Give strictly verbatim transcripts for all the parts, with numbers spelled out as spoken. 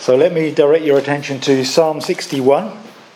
So let me direct your attention to Psalm sixty-one.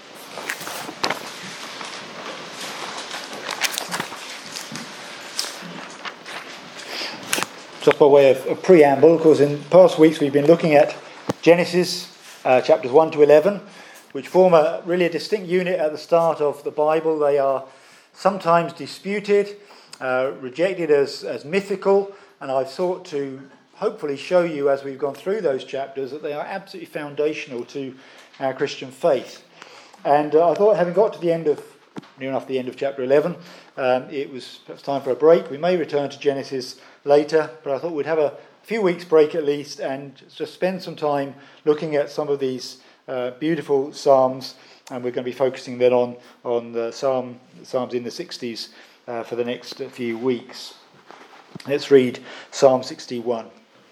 Just by way of a preamble, because in past weeks we've been looking at Genesis uh, chapters one to eleven, which form a really a distinct unit at the start of the Bible. They are sometimes disputed, uh, rejected as, as mythical, and I've sought to hopefully show you as we've gone through those chapters that they are absolutely foundational to our Christian faith. And uh, I thought, having got to the end of, near enough the end of chapter eleven, um, it was perhaps time for a break. We may return to Genesis later, but I thought we'd have a few weeks break at least and just spend some time looking at some of these uh, beautiful psalms, and we're going to be focusing then on, on the psalm, psalms in the sixties uh, for the next few weeks. Let's read Psalm sixty-one.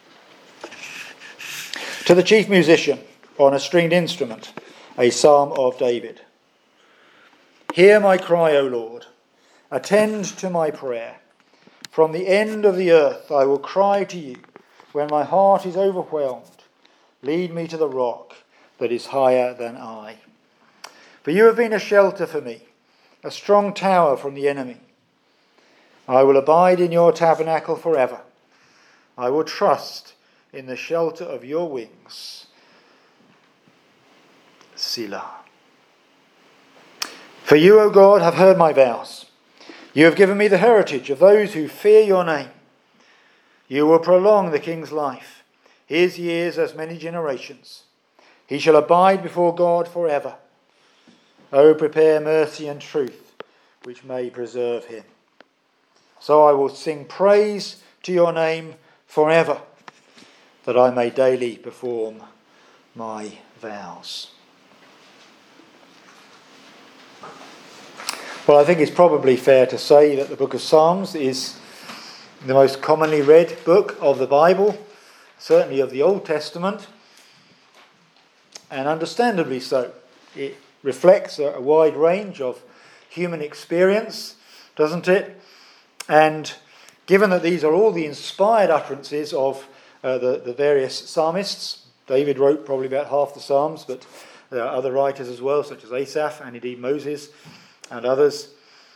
To the chief musician on a stringed instrument, a psalm of David. Hear my cry, O Lord. Attend to my prayer. From the end of the earth I will cry to you when my heart is overwhelmed. Lead me to the rock that is higher than I. For you have been a shelter for me, a strong tower from the enemy. I will abide in your tabernacle forever. I will trust in the shelter of your wings. Selah. For you, O God, have heard my vows. You have given me the heritage of those who fear your name. You will prolong the king's life, his years as many generations. He shall abide before God forever. O prepare mercy and truth, which may preserve him. So I will sing praise to your name forever, that I may daily perform my vows. Well, I think it's probably fair to say that the book of Psalms is the most commonly read book of the Bible, certainly of the Old Testament, and understandably so. It reflects a, a wide range of human experience, doesn't it? And given that these are all the inspired utterances of uh, the, the various psalmists, David wrote probably about half the psalms, but there are other writers as well, such as Asaph and indeed Moses and others.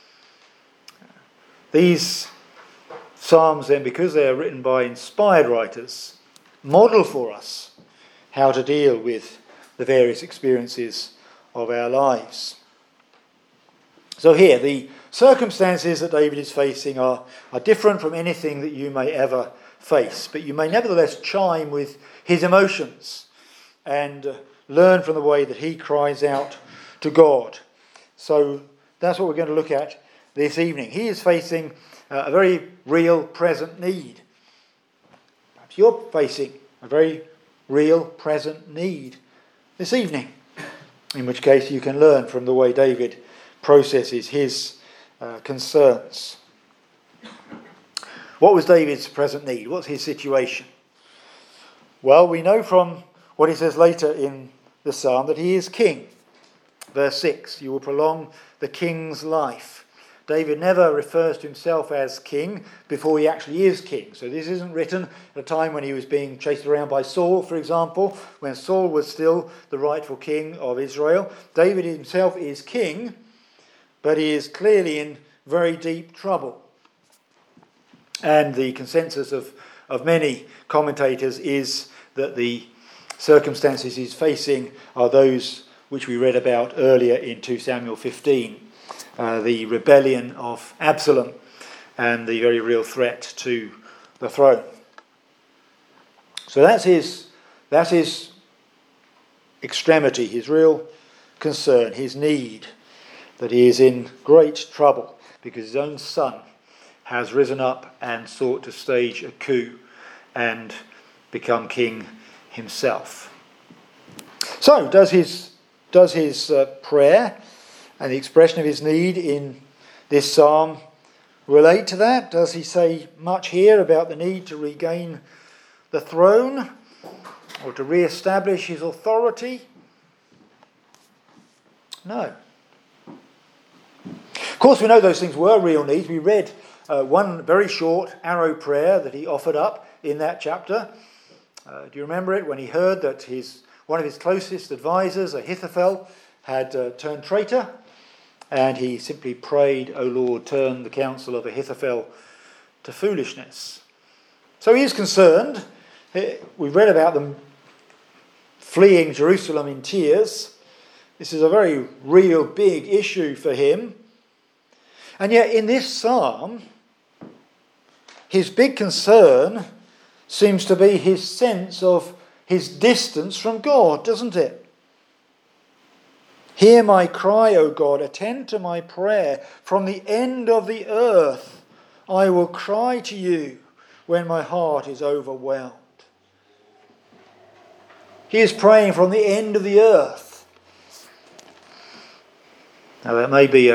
These psalms then, because they are written by inspired writers, model for us how to deal with the various experiences of our lives. So here, the circumstances that David is facing are, are different from anything that you may ever face, but you may nevertheless chime with his emotions and uh, learn from the way that he cries out to God. So that's what we're going to look at this evening. He is facing uh, a very real present need. Perhaps you're facing a very real present need this evening, in which case you can learn from the way David processes his uh, concerns. What was David's present need? What's his situation? Well, we know from what he says later in the psalm that he is king. Verse six, you will prolong the king's life. David never refers to himself as king before he actually is king. So this isn't written at a time when he was being chased around by Saul, for example, when Saul was still the rightful king of Israel. David himself is king, but he is clearly in very deep trouble. And the consensus of, of many commentators is that the circumstances he's facing are those which we read about earlier in two Samuel fifteen, uh, the rebellion of Absalom and the very real threat to the throne. So that's his, that's his extremity, his real concern, his need, that he is in great trouble because his own son has risen up and sought to stage a coup and become king himself. So, does his does his uh, prayer and the expression of his need in this psalm relate to that? Does he say much here about the need to regain the throne or to re-establish his authority? No. Of course, we know those things were real needs. We read uh, one very short arrow prayer that he offered up in that chapter. Uh, do you remember it? When he heard that his one of his closest advisors, Ahithophel, had uh, turned traitor, and he simply prayed, "O Lord, turn the counsel of Ahithophel to foolishness." So he is concerned. We've read about them fleeing Jerusalem in tears. This is a very real, big issue for him. And yet in this psalm, his big concern seems to be his sense of his distance from God, doesn't it? "Hear my cry, O God, attend to my prayer. From the end of the earth I will cry to you when my heart is overwhelmed." He is praying from the end of the earth. Now that may be a,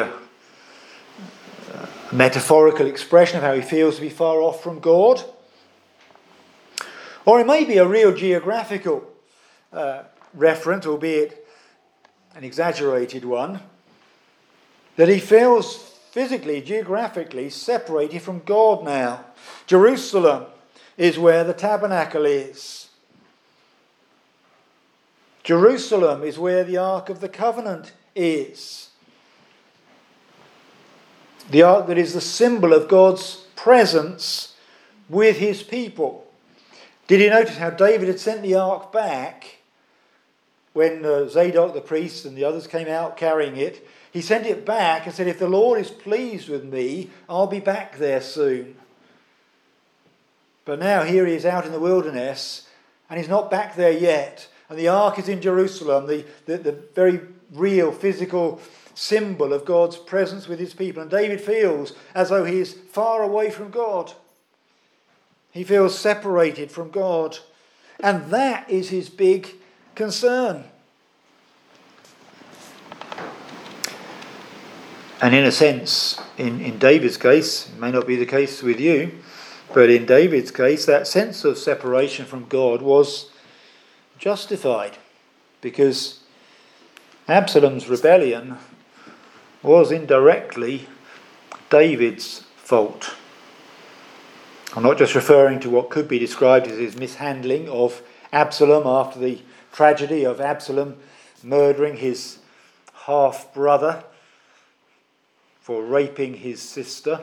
a metaphorical expression of how he feels to be far off from God. Or it may be a real geographical uh, reference, albeit an exaggerated one, that he feels physically, geographically separated from God now. Jerusalem is where the tabernacle is. Jerusalem is where the Ark of the Covenant is. The Ark that is the symbol of God's presence with his people. Did you notice how David had sent the Ark back when uh, Zadok the priest and the others came out carrying it? He sent it back and said, "If the Lord is pleased with me, I'll be back there soon." But now here he is out in the wilderness and he's not back there yet. And the Ark is in Jerusalem, the, the, the very real physical symbol of God's presence with his people. And David feels as though he is far away from God. He feels separated from God. And that is his big concern. And in a sense, in, in David's case, it may not be the case with you, but in David's case, that sense of separation from God was justified, because Absalom's rebellion was indirectly David's fault. I'm not just referring to what could be described as his mishandling of Absalom after the tragedy of Absalom murdering his half-brother for raping his sister.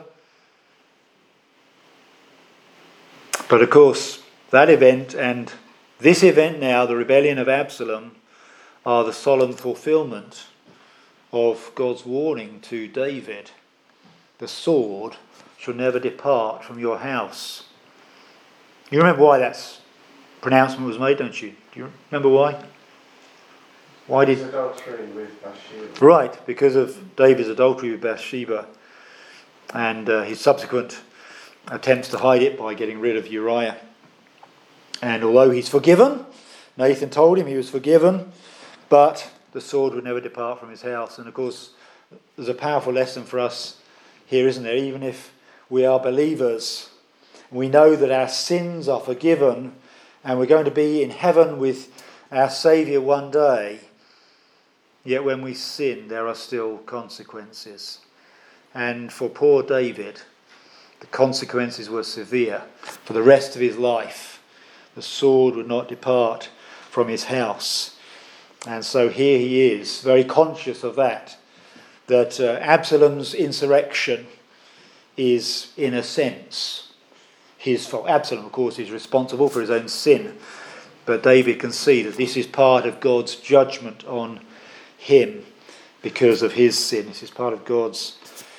But of course, that event and this event now, the rebellion of Absalom, are the solemn fulfillment of God's warning to David. The sword shall never depart from your house. You remember why that pronouncement was made, don't you? Do you remember why? Why did... adultery with Bathsheba. Right, because of David's adultery with Bathsheba and uh, his subsequent attempts to hide it by getting rid of Uriah. And although he's forgiven, Nathan told him he was forgiven, but the sword would never depart from his house. And of course, there's a powerful lesson for us here, isn't there? Even if we are believers, we know that our sins are forgiven and we're going to be in heaven with our Saviour one day. Yet when we sin, there are still consequences. And for poor David, the consequences were severe. For the rest of his life, the sword would not depart from his house. And so here he is, very conscious of that, that uh, Absalom's insurrection is, in a sense, his fault. Absalom, of course, is responsible for his own sin, but David can see that this is part of God's judgment on him because of his sin. This is part of God's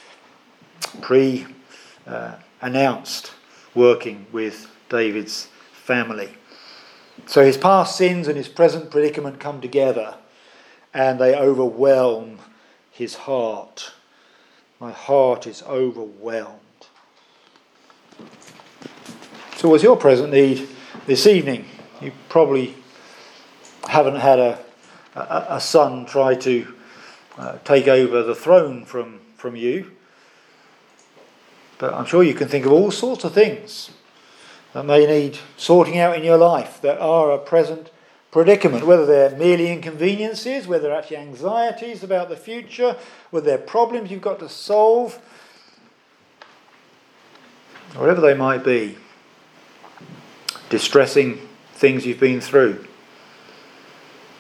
pre-announced uh, working with David's family. So his past sins and his present predicament come together and they overwhelm his heart. My heart is overwhelmed. So what's your present need this evening? You probably haven't had a, a, a son try to uh, take over the throne from, from you. But I'm sure you can think of all sorts of things that may need sorting out in your life that are a present predicament, whether they're merely inconveniences, whether they're actually anxieties about the future, whether they're problems you've got to solve, whatever they might be, distressing things you've been through.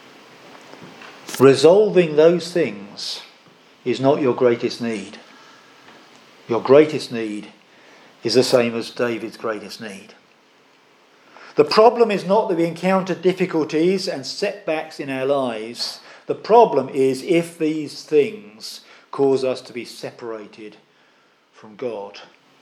resolving those things is not your greatest need. Your greatest need is the same as David's greatest need. The problem is not that we encounter difficulties and setbacks in our lives. The problem is if these things cause us to be separated from God.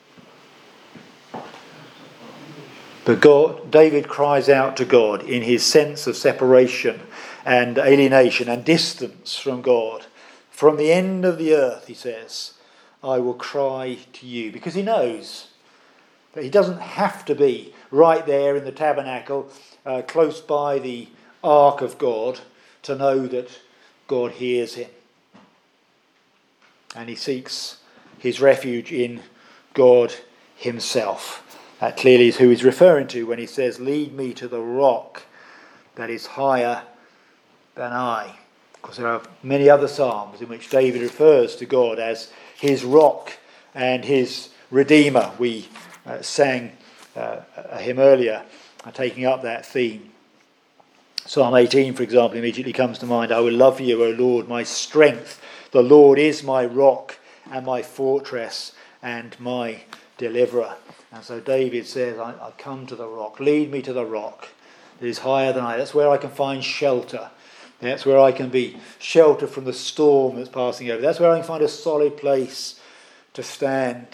But God, David cries out to God in his sense of separation and alienation and distance from God. From the end of the earth, he says, I will cry to you. Because he knows that he doesn't have to be right there in the tabernacle, uh, close by the ark of God, to know that God hears him. And he seeks his refuge in God himself. That clearly is who he's referring to when he says, lead me to the rock that is higher than I. Because there are many other psalms in which David refers to God as his rock and his redeemer. We uh, sang uh, a hymn earlier, uh, taking up that theme. Psalm eighteen, for example, immediately comes to mind. I will love you, O Lord, my strength. The Lord is my rock and my fortress and my deliverer. And so David says, I, I come to the rock. Lead me to the rock that is higher than I. That's where I can find shelter. That's where I can be sheltered from the storm that's passing over. That's where I can find a solid place to stand.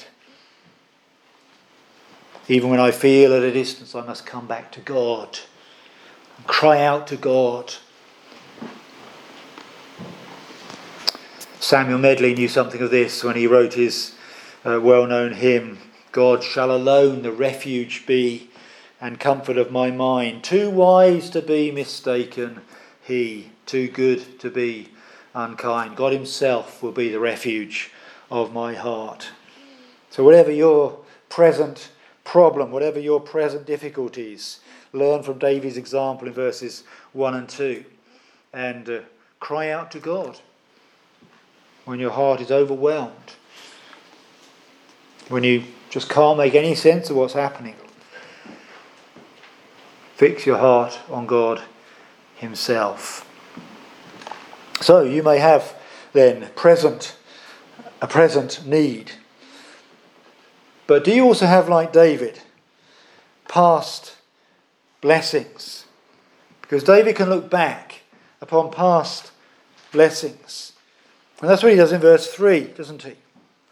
Even when I feel at a distance, I must come back to God and cry out to God. Samuel Medley knew something of this when he wrote his uh, well-known hymn, God shall alone the refuge be and comfort of my mind. Too wise to be mistaken, he, too good to be unkind. God himself will be the refuge of my heart. So whatever your present problem, whatever your present difficulties, learn from David's example in verses one and two and uh, cry out to God when your heart is overwhelmed, when you just can't make any sense of what's happening. Fix your heart on God himself. So you may have then present a present need. But do you also have, like David, past blessings? Because David can look back upon past blessings. And that's what he does in verse three, doesn't he?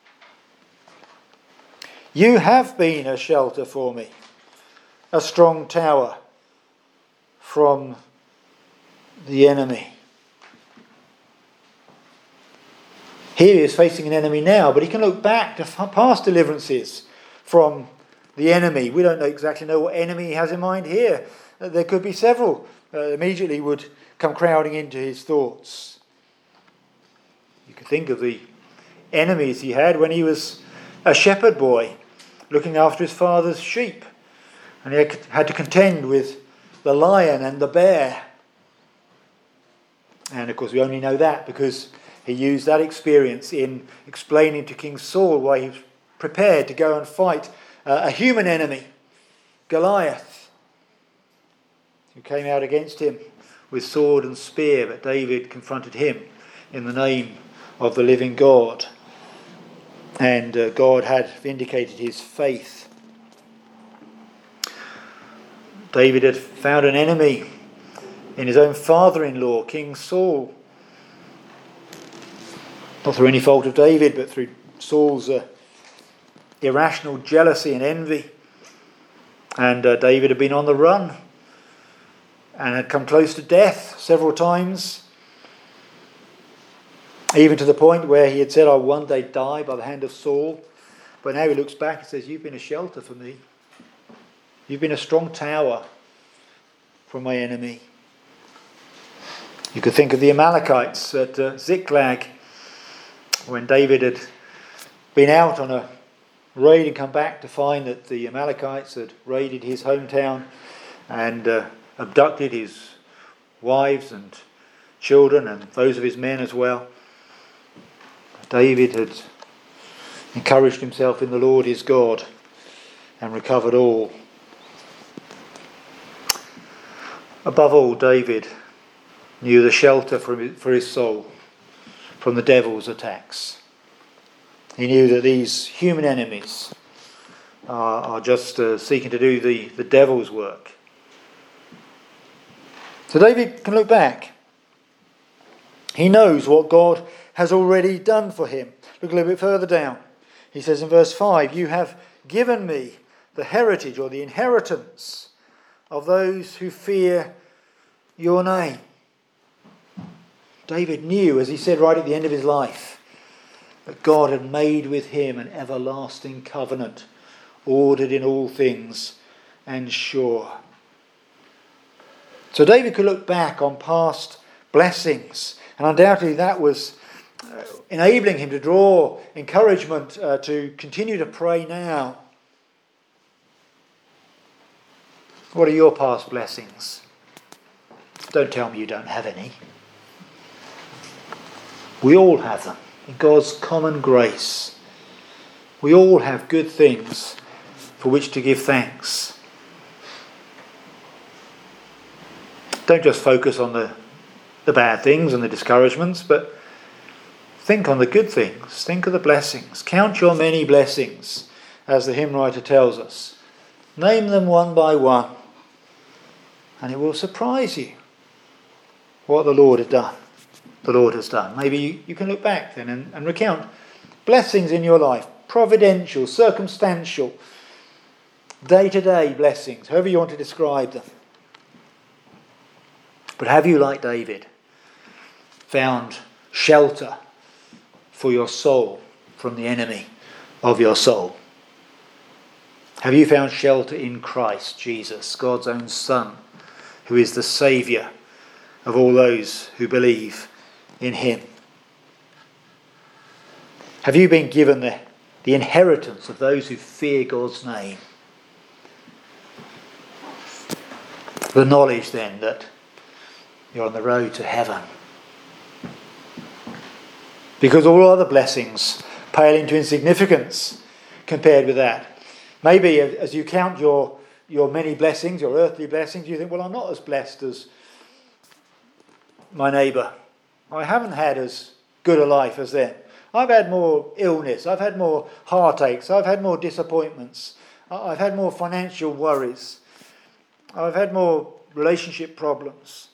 You have been a shelter for me, a strong tower from the enemy. Here he is facing an enemy now, but he can look back to past deliverances from the enemy. We don't know exactly know what enemy he has in mind here. There could be several. Uh, immediately would come crowding into his thoughts. You could think of the enemies he had when he was a shepherd boy, looking after his father's sheep. And he had to contend with the lion and the bear. And of course we only know that because he used that experience in explaining to King Saul why he was prepared to go and fight uh, a human enemy, Goliath, who came out against him with sword and spear, but David confronted him in the name of the living God. And uh, God had vindicated his faith. David had found an enemy in his own father-in-law, King Saul. Not through any fault of David, but through Saul's uh, irrational jealousy and envy. And uh, David had been on the run and had come close to death several times. Even to the point where he had said, I'll one day die by the hand of Saul. But now he looks back and says, you've been a shelter for me. You've been a strong tower from my enemy. You could think of the Amalekites at uh, Ziklag, when David had been out on a raid and come back to find that the Amalekites had raided his hometown and uh, abducted his wives and children and those of his men as well. David had encouraged himself in the Lord his God and recovered all. Above all, David knew the shelter for his, for his soul from the devil's attacks. He knew that these human enemies are, are just uh, seeking to do the, the devil's work. So David can look back. He knows what God has already done for him. Look a little bit further down. He says in verse five, "You have given me the heritage or the inheritance of those who fear your name." David knew, as he said right at the end of his life, that God had made with him an everlasting covenant, ordered in all things and sure. So David could look back on past blessings, and undoubtedly that was uh, enabling him to draw encouragement uh, to continue to pray now. What are your past blessings? Don't tell me you don't have any. We all have them in God's common grace. We all have good things for which to give thanks. Don't just focus on the, the bad things and the discouragements, but think on the good things. Think of the blessings. Count your many blessings, as the hymn writer tells us. Name them one by one, and it will surprise you what the Lord has done. The Lord has done. Maybe you, you can look back then and, and recount blessings in your life, providential, circumstantial, day-to-day blessings, however you want to describe them. But have you, like David, found shelter for your soul from the enemy of your soul? Have you found shelter in Christ Jesus, God's own Son, who is the Saviour of all those who believe in him? Have you been given the, the inheritance of those who fear God's name? The knowledge then that you're on the road to heaven. Because all other blessings pale into insignificance compared with that. Maybe as you count your, your many blessings, your earthly blessings, you think, well, I'm not as blessed as my neighbour. I haven't had as good a life as them. I've had more illness. I've had more heartaches. I've had more disappointments. I've had more financial worries. I've had more relationship problems.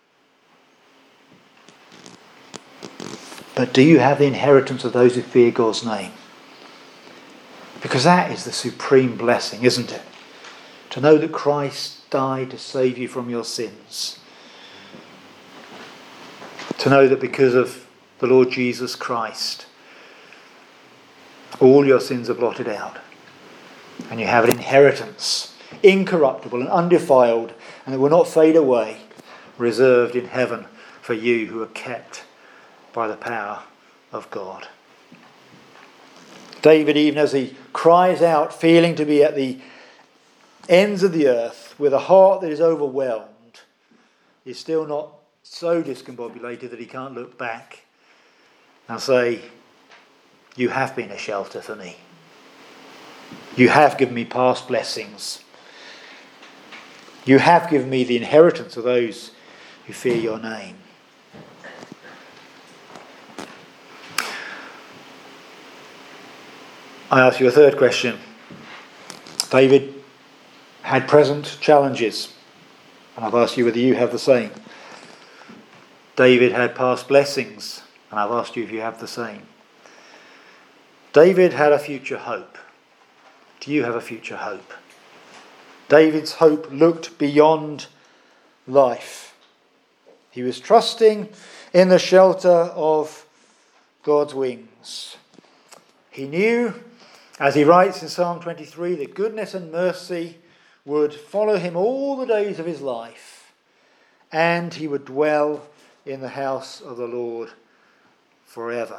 But do you have the inheritance of those who fear God's name? Because that is the supreme blessing, isn't it? To know that Christ died to save you from your sins. To know that because of the Lord Jesus Christ, all your sins are blotted out. And you have an inheritance, incorruptible and undefiled, and it will not fade away, reserved in heaven for you who are kept by the power of God. David, even as he cries out, feeling to be at the ends of the earth, with a heart that is overwhelmed, is still not so discombobulated that he can't look back and say, you have been a shelter for me. You have given me past blessings. You have given me the inheritance of those who fear your name. I ask you a third question. David had present challenges, and I've asked you whether you have the same. David had past blessings, and I've asked you if you have the same. David had a future hope. Do you have a future hope? David's hope looked beyond life. He was trusting in the shelter of God's wings. He knew, as he writes in Psalm twenty-three, that goodness and mercy would follow him all the days of his life, and he would dwell in the house of the Lord forever.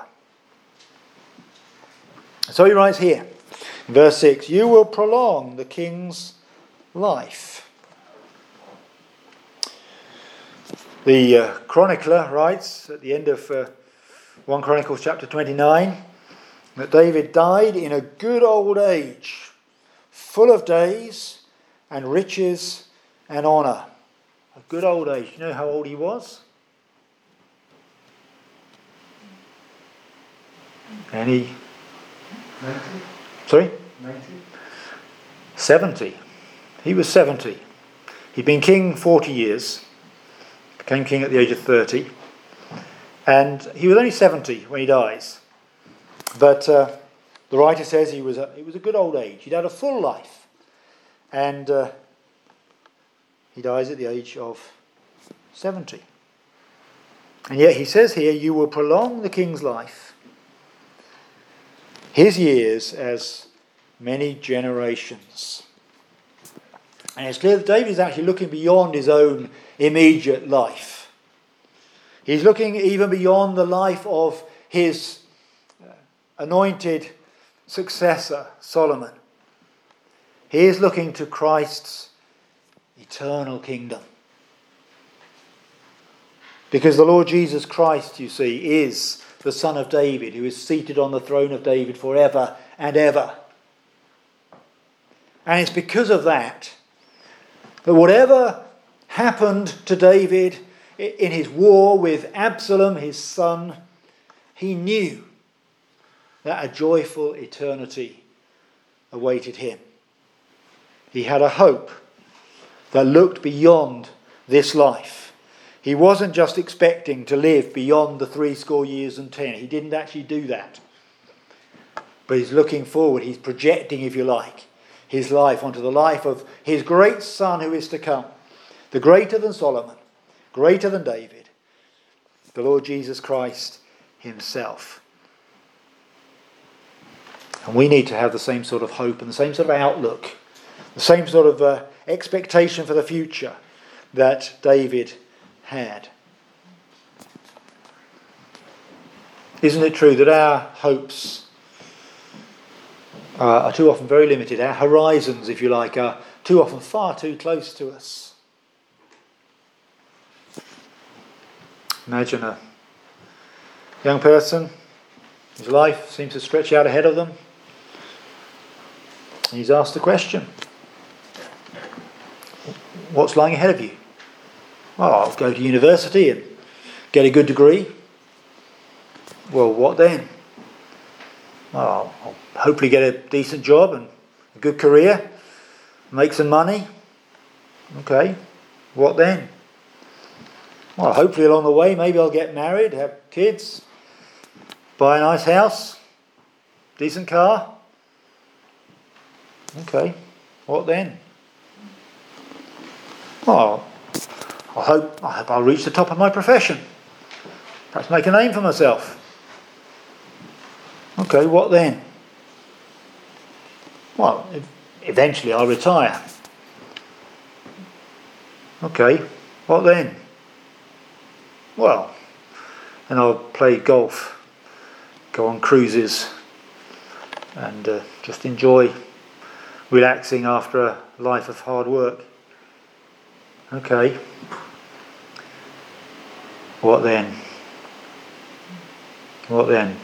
So he writes here, in verse six, you will prolong the king's life. The uh, chronicler writes at the end of uh, First Chronicles chapter twenty-nine that David died in a good old age, full of days and riches and honour. A good old age. You know how old he was? And he... ninety? Sorry? ninety? seventy. He was seventy. He'd been king forty years. Became king at the age of thirty. And he was only seventy when he dies. But uh, the writer says he was a, it was a good old age. He'd had a full life. And uh, he dies at the age of seventy. And yet he says here, you will prolong the king's life, his years as many generations. And it's clear that David is actually looking beyond his own immediate life. He's looking even beyond the life of his anointed successor, Solomon. He is looking to Christ's eternal kingdom. Because the Lord Jesus Christ, you see, is the Son of David, who is seated on the throne of David forever and ever. And it's because of that, that whatever happened to David in his war with Absalom, his son, he knew that a joyful eternity awaited him. He had a hope that looked beyond this life. He wasn't just expecting to live beyond the three score years and ten. He didn't actually do that. But he's looking forward. He's projecting, if you like, his life onto the life of his great son who is to come. The greater than Solomon, greater than David, the Lord Jesus Christ himself. And we need to have the same sort of hope and the same sort of outlook, the same sort of uh, expectation for the future that David had. Isn't it true that our hopes uh, are too often very limited? Our horizons, if you like, are too often far too close to us. Imagine a young person, his life seems to stretch out ahead of them. And he's asked the question, what's lying ahead of you? Well, I'll go to university and get a good degree. Well, what then? Well, I'll hopefully get a decent job and a good career, make some money. Okay, what then? Well, hopefully along the way, maybe I'll get married, have kids, buy a nice house, decent car. Okay, what then? Well, I hope, I hope I'll reach the top of my profession. Perhaps make a name for myself. Okay, what then? Well, eventually I'll retire. Okay, what then? Well, and I'll play golf, go on cruises, and uh, just enjoy relaxing after a life of hard work. Okay. What then? What then?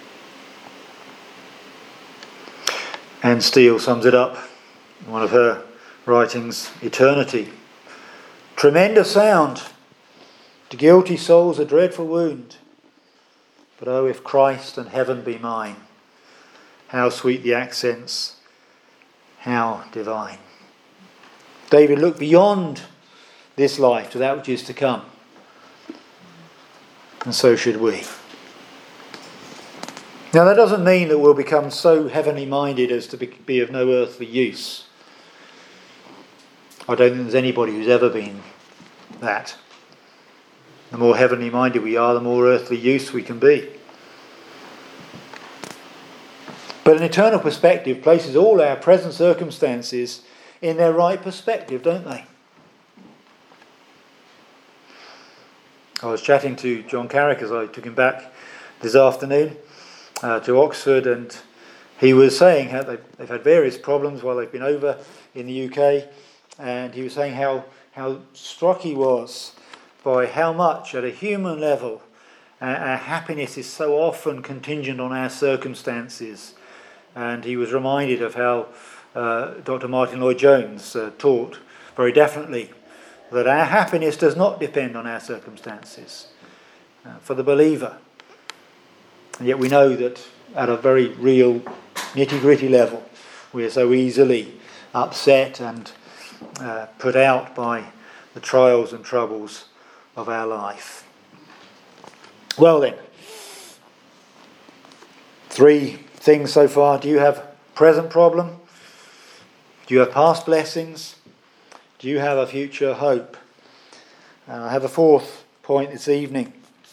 Anne Steele sums it up in one of her writings, Eternity. Tremendous sound, to guilty souls a dreadful wound. But oh, if Christ and heaven be mine, how sweet the accents, how divine. David looked beyond this life to that which is to come. And so should we. Now that doesn't mean that we'll become so heavenly minded as to be of no earthly use. I don't think there's anybody who's ever been that. The more heavenly minded we are, the more earthly use we can be. But an eternal perspective places all our present circumstances in their right perspective, don't they? I was chatting to John Carrick as I took him back this afternoon uh, to Oxford, and he was saying how they've, they've had various problems while they've been over in the U K, and he was saying how, how struck he was by how much at a human level uh, our happiness is so often contingent on our circumstances. And he was reminded of how uh, Doctor Martin Lloyd-Jones uh, taught very definitely that our happiness does not depend on our circumstances uh, for the believer. And yet we know that at a very real nitty-gritty level. We are so easily upset and uh, put out by the trials and troubles of our life. Well then, three things so far. Do you have a present problem? Do you have past blessings? Do you have a future hope? And I have a fourth point this evening.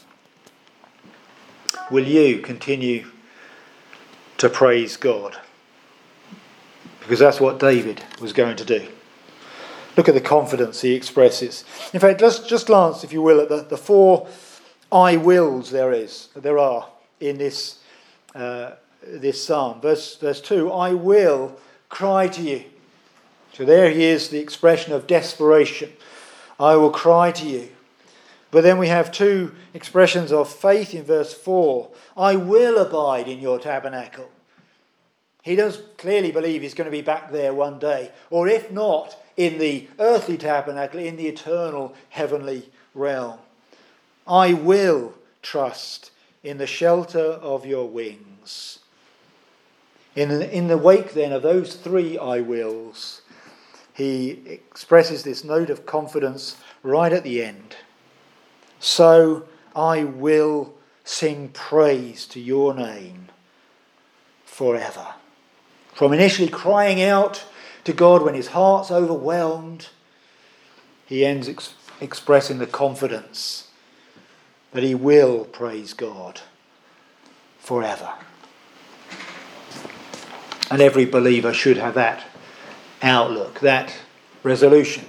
Will you continue to praise God? Because that's what David was going to do. Look at the confidence he expresses. In fact, let's just glance, if you will, at the, the four I wills there is, there are in this uh, this psalm. Verse, verse two, I will cry to you. So there he is, the expression of desperation. I will cry to you. But then we have two expressions of faith in verse four. I will abide in your tabernacle. He does clearly believe he's going to be back there one day. Or if not, in the earthly tabernacle, in the eternal heavenly realm. I will trust in the shelter of your wings. In the, in the wake then of those three I wills, he expresses this note of confidence right at the end. So I will sing praise to your name forever. From initially crying out to God when his heart's overwhelmed, he ends ex- expressing the confidence that he will praise God forever. And every believer should have that outlook, that resolution.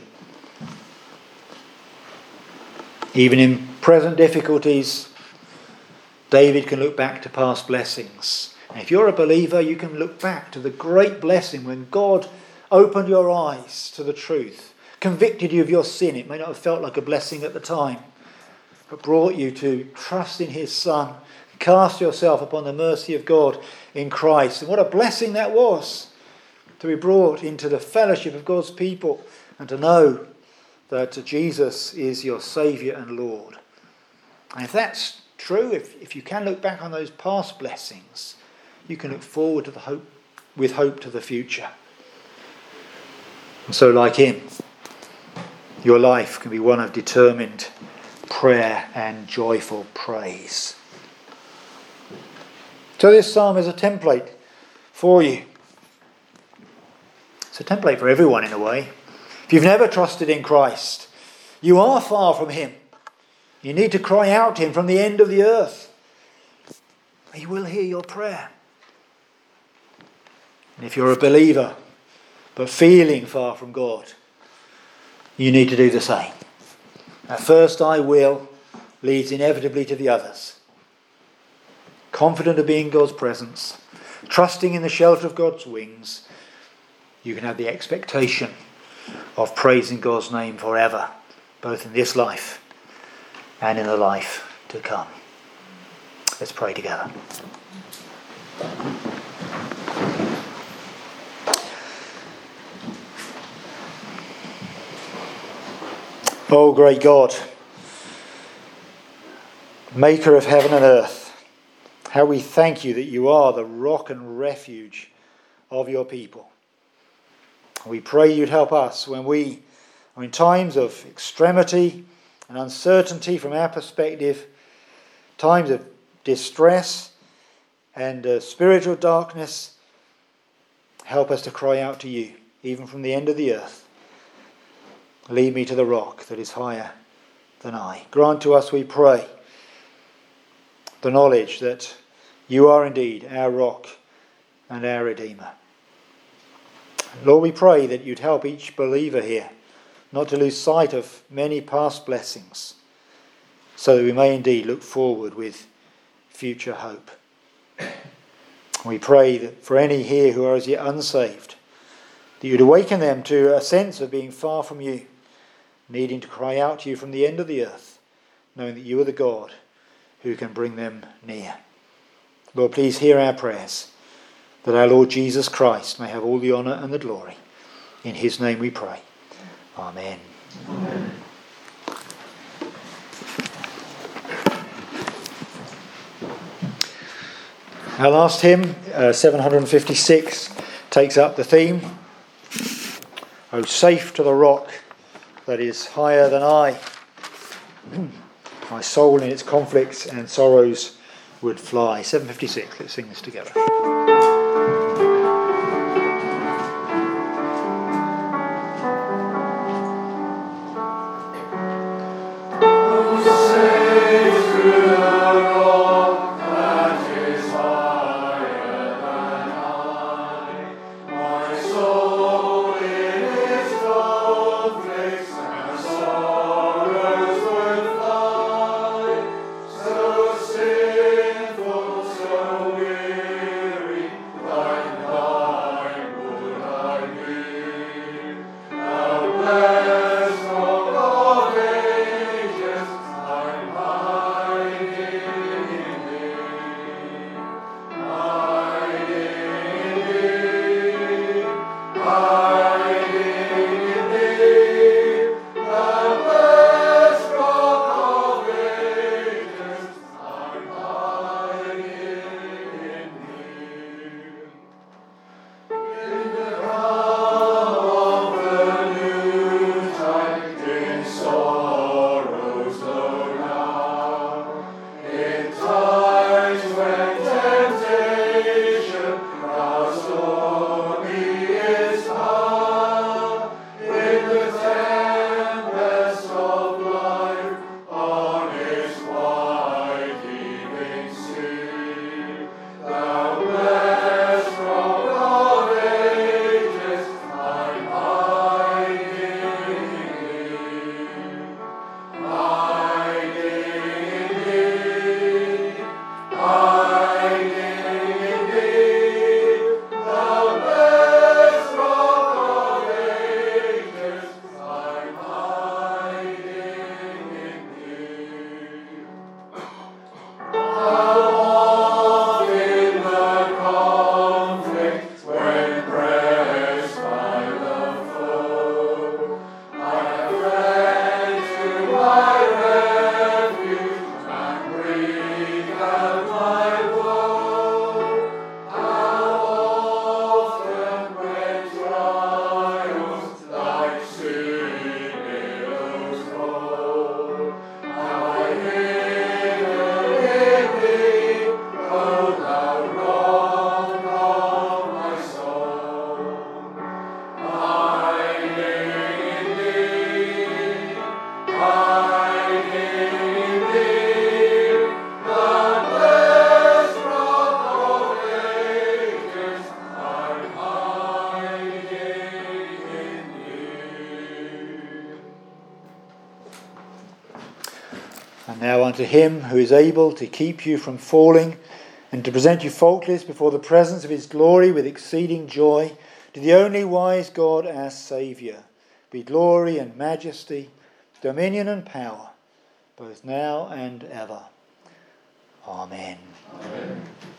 Even in present difficulties, David can look back to past blessings. And if you're a believer, you can look back to the great blessing when God opened your eyes to the truth, convicted you of your sin. It may not have felt like a blessing at the time, but brought you to trust in his Son, cast yourself upon the mercy of God in Christ. And what a blessing that was, to be brought into the fellowship of God's people and to know that Jesus is your Saviour and Lord. And if that's true, if, if you can look back on those past blessings, you can look forward to the hope, with hope to the future. And so like him, your life can be one of determined prayer and joyful praise. So this psalm is a template for you. It's a template for everyone in a way. If you've never trusted in Christ, you are far from him. You need to cry out to him from the end of the earth. He will hear your prayer. And if you're a believer, but feeling far from God, you need to do the same. At first, I will leads inevitably to the others. Confident of being in God's presence, trusting in the shelter of God's wings, you can have the expectation of praising God's name forever, both in this life and in the life to come. Let's pray together. Oh, great God, maker of heaven and earth, how we thank you that you are the rock and refuge of your people. We pray you'd help us when we are in times of extremity and uncertainty from our perspective, times of distress and uh, spiritual darkness. Help us to cry out to you, even from the end of the earth. Lead me to the rock that is higher than I. Grant to us, we pray, the knowledge that you are indeed our rock and our Redeemer. Lord, we pray that you'd help each believer here not to lose sight of many past blessings, so that we may indeed look forward with future hope. We pray that for any here who are as yet unsaved, that you'd awaken them to a sense of being far from you, needing to cry out to you from the end of the earth, knowing that you are the God who can bring them near. Lord, please hear our prayers, that our Lord Jesus Christ may have all the honour and the glory. In his name we pray. Amen. Amen. Our last hymn, uh, seven fifty-six, takes up the theme, "O safe to the rock that is higher than I, my soul in its conflicts and sorrows would fly." seven fifty-six, let's sing this together. And now unto him who is able to keep you from falling and to present you faultless before the presence of his glory with exceeding joy, to the only wise God our Saviour, be glory and majesty, dominion and power, both now and ever. Amen. Amen.